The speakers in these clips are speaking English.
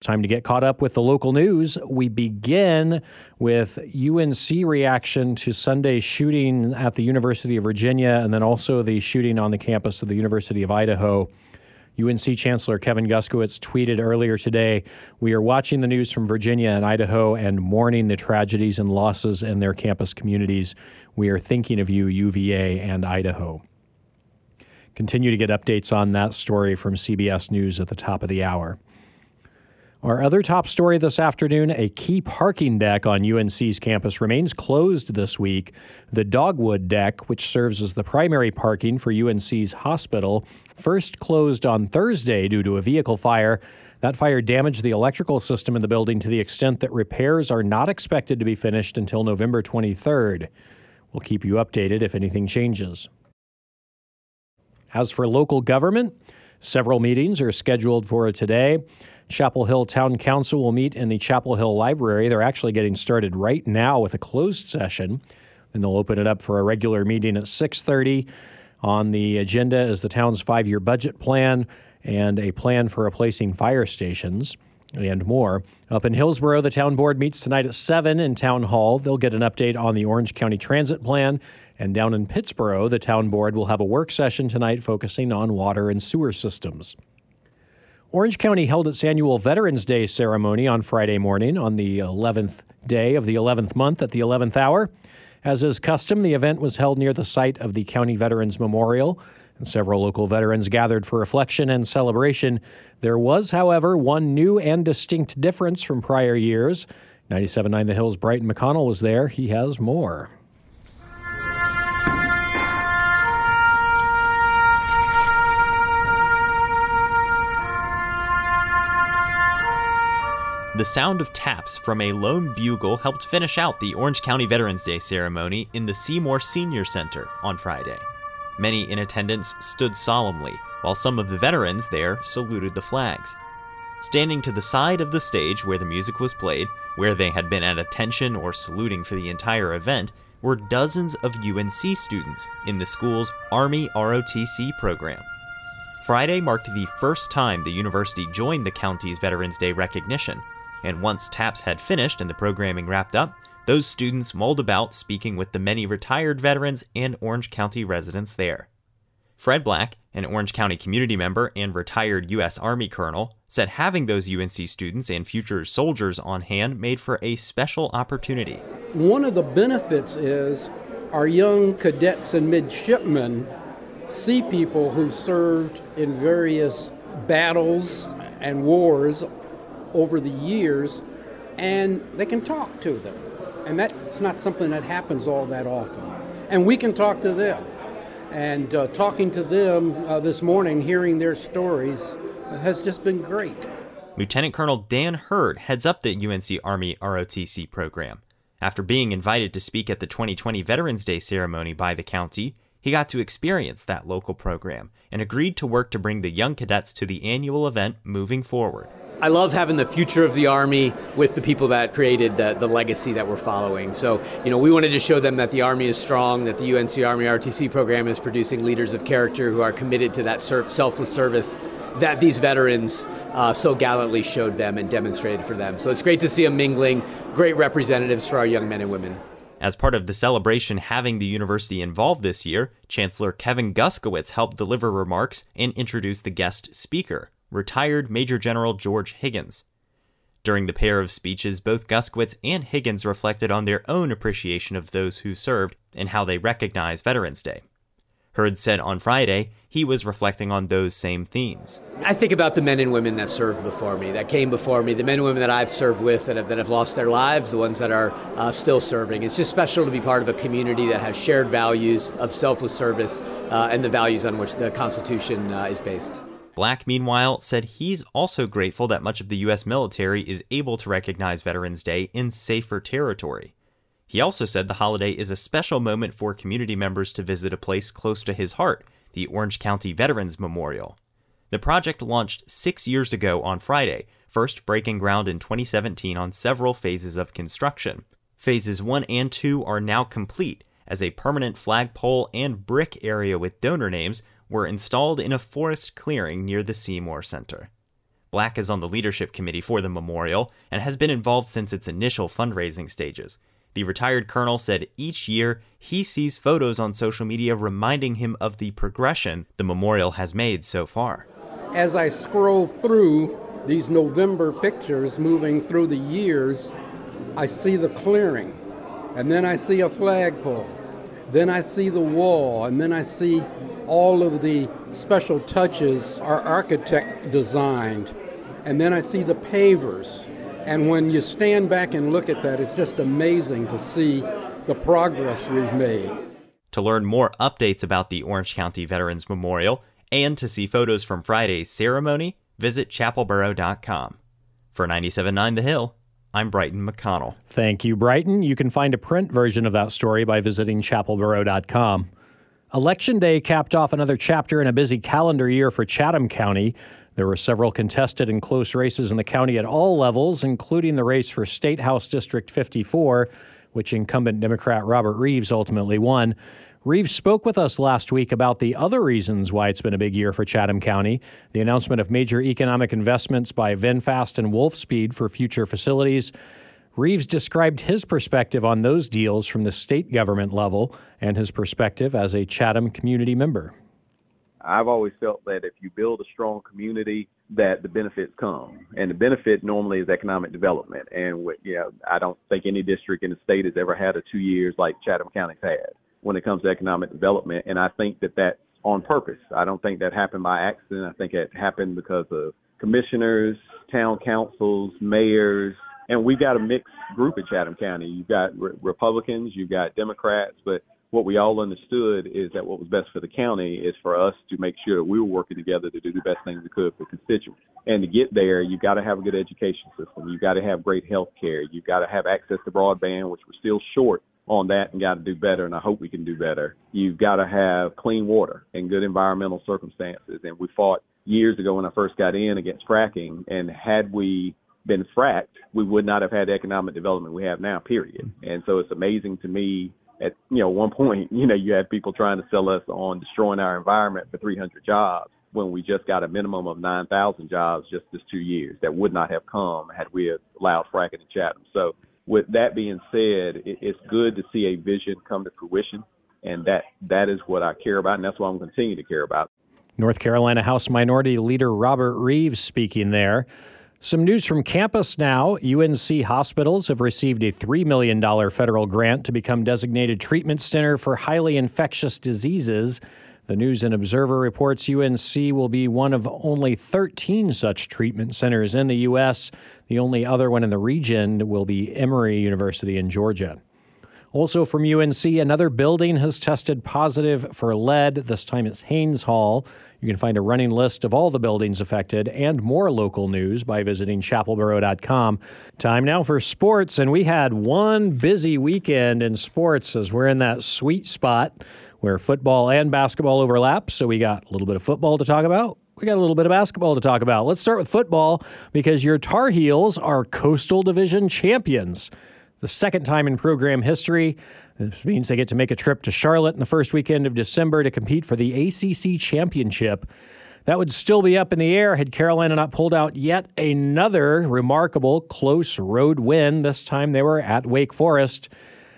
Time to get caught up with the local news. We begin with UNC reaction to Sunday's shooting at the University of Virginia and then also the shooting on the campus of the University of Idaho. UNC Chancellor Kevin Guskiewicz tweeted earlier today, "We are watching the news from Virginia and Idaho and mourning the tragedies and losses in their campus communities. We are thinking of you, UVA and Idaho." Continue to get updates on that story from CBS News at the top of the hour. Our other top story this afternoon, a key parking deck on UNC's campus remains closed this week. The Dogwood deck, which serves as the primary parking for UNC's hospital, first closed on Thursday due to a vehicle fire. That fire damaged the electrical system in the building to the extent that repairs are not expected to be finished until November 23rd. We'll keep you updated if anything changes. As for local government, several meetings are scheduled for today. Chapel Hill Town Council will meet in the Chapel Hill Library. They're actually getting started right now with a closed session. Then they'll open it up for a regular meeting at 6:30. On the agenda is the town's 5-year budget plan and a plan for replacing fire stations and more. Up in Hillsborough, the town board meets tonight at 7 in Town Hall. They'll get an update on the Orange County Transit Plan. And down in Pittsboro, the town board will have a work session tonight focusing on water and sewer systems. Orange County held its annual Veterans Day ceremony on Friday morning on the 11th day of the 11th month at the 11th hour. As is custom, the event was held near the site of the County Veterans Memorial, and several local veterans gathered for reflection and celebration. There was, however, one new and distinct difference from prior years. 97.9 The Hills' Brighton McConnell was there. He has more. The sound of taps from a lone bugle helped finish out the Orange County Veterans Day ceremony in the Seymour Senior Center on Friday. Many in attendance stood solemnly, while some of the veterans there saluted the flags. Standing to the side of the stage where the music was played, where they had been at attention or saluting for the entire event, were dozens of UNC students in the school's Army ROTC program. Friday marked the first time the university joined the county's Veterans Day recognition. And once taps had finished and the programming wrapped up, those students mulled about speaking with the many retired veterans and Orange County residents there. Fred Black, an Orange County community member and retired U.S. Army colonel, said having those UNC students and future soldiers on hand made for a special opportunity. One of the benefits is our young cadets and midshipmen see people who served in various battles and wars over the years, and they can talk to them. And that's not something that happens all that often. And we can talk to them. And talking to them this morning, hearing their stories, has just been great. Lieutenant Colonel Dan Hurd heads up the UNC Army ROTC program. After being invited to speak at the 2020 Veterans Day ceremony by the county, he got to experience that local program and agreed to work to bring the young cadets to the annual event moving forward. I love having the future of the Army with the people that created the legacy that we're following. So, we wanted to show them that the Army is strong, that the UNC Army ROTC program is producing leaders of character who are committed to that selfless service that these veterans so gallantly showed them and demonstrated for them. So it's great to see them mingling, great representatives for our young men and women. As part of the celebration having the university involved this year, Chancellor Kevin Guskiewicz helped deliver remarks and introduce the guest speaker, retired Major General George Higgins. During the pair of speeches, both Guskiewicz and Higgins reflected on their own appreciation of those who served and how they recognize Veterans Day. Hurd said on Friday he was reflecting on those same themes. I think about the men and women that served before me, that came before me, the men and women that I've served with that have lost their lives, the ones that are still serving. It's just special to be part of a community that has shared values of selfless service and the values on which the Constitution is based. Black, meanwhile, said he's also grateful that much of the U.S. military is able to recognize Veterans Day in safer territory. He also said the holiday is a special moment for community members to visit a place close to his heart, the Orange County Veterans Memorial. The project launched 6 years ago on Friday, first breaking ground in 2017 on several phases of construction. Phases 1 and 2 are now complete, as a permanent flagpole and brick area with donor names were installed in a forest clearing near the Seymour Center. Black is on the leadership committee for the memorial and has been involved since its initial fundraising stages. The retired colonel said each year he sees photos on social media reminding him of the progression the memorial has made so far. As I scroll through these November pictures moving through the years, I see the clearing, and then I see a flagpole, then I see the wall, and then I see all of the special touches our architect designed, and then I see the pavers. And when you stand back and look at that, it's just amazing to see the progress we've made. To learn more updates about the Orange County Veterans Memorial and to see photos from Friday's ceremony, visit chapelboro.com. For 97.9 The Hill, I'm Brighton McConnell. Thank you, Brighton. You can find a print version of that story by visiting chapelboro.com. Election Day capped off another chapter in a busy calendar year for Chatham County. There were several contested and close races in the county at all levels, including the race for State House District 54, which incumbent Democrat Robert Reeves ultimately won. Reeves spoke with us last week about the other reasons why it's been a big year for Chatham County, the announcement of major economic investments by VinFast and Wolfspeed for future facilities. Reeves described his perspective on those deals from the state government level and his perspective as a Chatham community member. I've always felt that if you build a strong community, that the benefits come. And the benefit normally is economic development. And I don't think any district in the state has ever had a 2 years like Chatham County's had when it comes to economic development. And I think that that's on purpose. I don't think that happened by accident. I think it happened because of commissioners, town councils, mayors. And we've got a mixed group in Chatham County. You've got Republicans, you've got Democrats, but what we all understood is that what was best for the county is for us to make sure that we were working together to do the best things we could for constituents. And to get there, you've got to have a good education system. You've got to have great health care. You've got to have access to broadband, which we're still short on that and got to do better, and I hope we can do better. You've got to have clean water and good environmental circumstances. And we fought years ago when I first got in against fracking, and had we been fracked, we would not have had the economic development we have now, period. And so it's amazing to me at one point, you had people trying to sell us on destroying our environment for 300 jobs when we just got a minimum of 9,000 jobs just this 2 years that would not have come had we allowed fracking in Chatham. So with that being said, it's good to see a vision come to fruition, and that is what I care about, and that's what I'm going to continue to care about. North Carolina House Minority Leader Robert Reeves speaking there. Some news from campus now. UNC hospitals have received a $3 million federal grant to become designated treatment center for highly infectious diseases. The News and Observer reports UNC will be one of only 13 such treatment centers in the U.S. The only other one in the region will be Emory University in Georgia. Also from UNC, another building has tested positive for lead. This time it's Haynes Hall. You can find a running list of all the buildings affected and more local news by visiting chapelboro.com. Time now for sports, and we had one busy weekend in sports as we're in that sweet spot where football and basketball overlap. So we got a little bit of football to talk about. We got a little bit of basketball to talk about. Let's start with football because your Tar Heels are Coastal Division champions. The second time in program history. This means they get to make a trip to Charlotte in the first weekend of December to compete for the ACC championship. That would still be up in the air had Carolina not pulled out yet another remarkable close road win. This time they were at Wake Forest.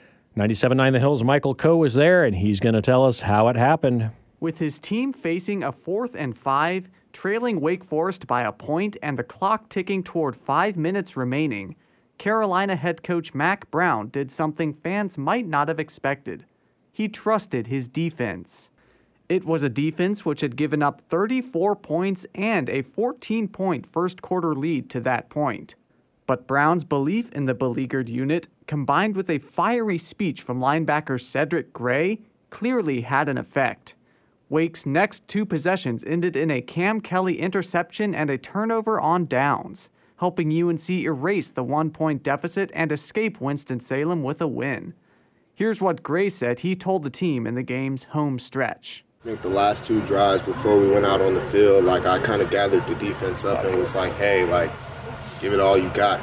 97.9 The Hill's Michael Coe was there, and he's going to tell us how it happened. With his team facing a 4th and 5, trailing Wake Forest by a point and the clock ticking toward 5 minutes remaining, Carolina head coach Mack Brown did something fans might not have expected. He trusted his defense. It was a defense which had given up 34 points and a 14-point first-quarter lead to that point. But Brown's belief in the beleaguered unit, combined with a fiery speech from linebacker Cedric Gray, clearly had an effect. Wake's next 2 possessions ended in a Cam Kelly interception and a turnover on downs, helping UNC erase the 1-point deficit and escape Winston-Salem with a win. Here's what Gray said he told the team in the game's home stretch. I think the last 2 drives before we went out on the field, I kind of gathered the defense up and was like, hey, give it all you got.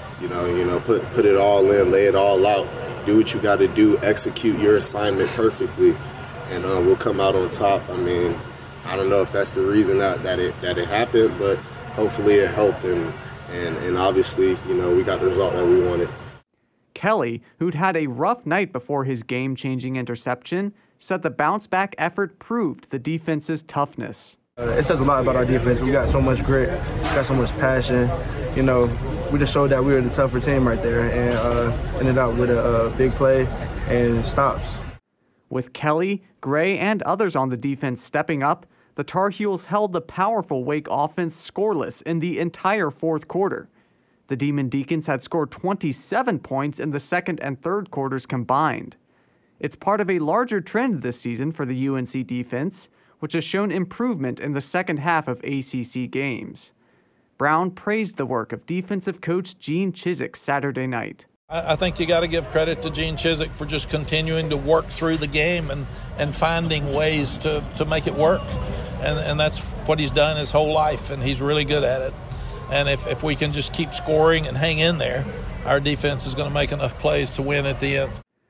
Put it all in, lay it all out, do what you got to do, execute your assignment perfectly, and we'll come out on top. I mean, I don't know if that's the reason that it happened, but hopefully it helped, and obviously, you know, we got the result that we wanted. Kelly, who'd had a rough night before his game-changing interception, said the bounce-back effort proved the defense's toughness. It says a lot about our defense. We got so much grit, got so much passion. You know, we just showed that we were the tougher team right there, and ended up with a big play and stops. With Kelly, Gray, and others on the defense stepping up, the Tar Heels held the powerful Wake offense scoreless in the entire fourth quarter. The Demon Deacons had scored 27 points in the second and third quarters combined. It's part of a larger trend this season for the UNC defense, which has shown improvement in the second half of ACC games. Brown praised the work of defensive coach Gene Chizik Saturday night. I think you got to give credit to Gene Chizik for just continuing to work through the game and finding ways to make it work. And that's what he's done his whole life, and he's really good at it. And if we can just keep scoring and hang in there, our defense is going to make enough plays to win at the end.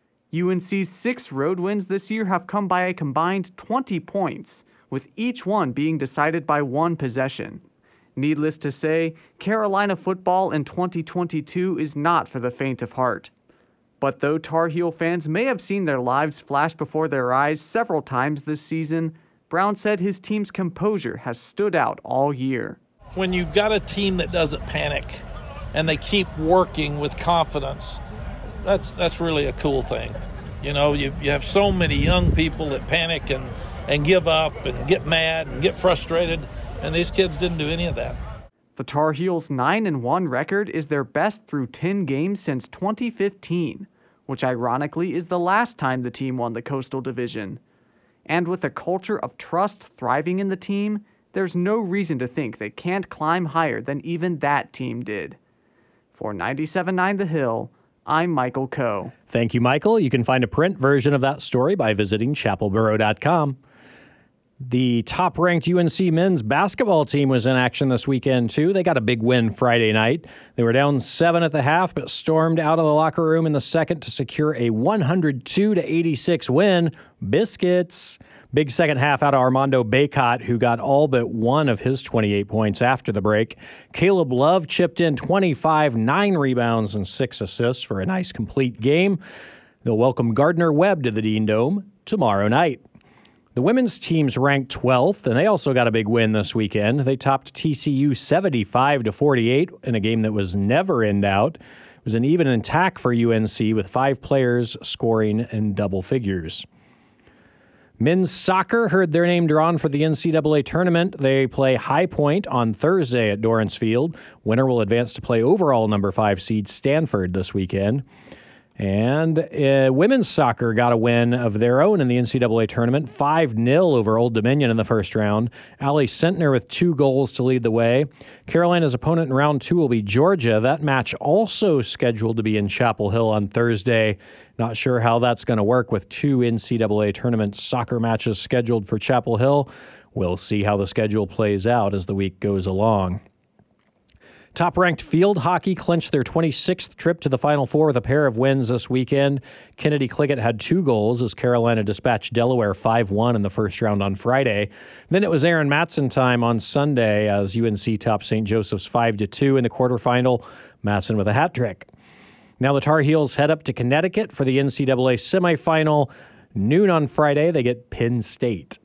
UNC's 6 road wins this year have come by a combined 20 points, with each one being decided by one possession. Needless to say, Carolina football in 2022 is not for the faint of heart. But though Tar Heel fans may have seen their lives flash before their eyes several times this season, Brown said his team's composure has stood out all year. When you've got a team that doesn't panic and they keep working with confidence, that's really a cool thing. You know, you have so many young people that panic and give up and get mad and get frustrated, and these kids didn't do any of that. The Tar Heels' 9-1 record is their best through 10 games since 2015, which ironically is the last time the team won the Coastal Division. And with a culture of trust thriving in the team, there's no reason to think they can't climb higher than even that team did. For 97.9 The Hill, I'm Michael Coe. Thank you, Michael. You can find a print version of that story by visiting chapelboro.com. The top-ranked UNC men's basketball team was in action this weekend, too. They got a big win Friday night. They were down 7 at the half, but stormed out of the locker room in the second to secure a 102-86 win. Biscuits. Big second half out of Armando Bacot, who got all but one of his 28 points after the break. Caleb Love chipped in 25, 9 rebounds, and 6 assists for a nice complete game. They'll welcome Gardner Webb to the Dean Dome tomorrow night. The women's team's ranked 12th, and they also got a big win this weekend. They topped TCU 75-48 in a game that was never in doubt. It was an even attack for UNC with 5 players scoring in double figures. Men's soccer heard their name drawn for the NCAA tournament. They play High Point on Thursday at Dorrance Field. Winner will advance to play overall number 5 seed Stanford this weekend. And women's soccer got a win of their own in the NCAA tournament, 5-0 over Old Dominion in the first round. Allie Sentner with 2 goals to lead the way. Carolina's opponent in round 2 will be Georgia. That match also scheduled to be in Chapel Hill on Thursday. Not sure how that's going to work with 2 NCAA tournament soccer matches scheduled for Chapel Hill. We'll see how the schedule plays out as the week goes along. Top-ranked field hockey clinched their 26th trip to the Final Four with a pair of wins this weekend. Kennedy Cliggott had 2 goals as Carolina dispatched Delaware 5-1 in the first round on Friday. Then it was Aaron Matson time on Sunday as UNC topped St. Joseph's 5-2 in the quarterfinal. Matson with a hat trick. Now the Tar Heels head up to Connecticut for the NCAA semifinal. Noon on Friday, they get Penn State.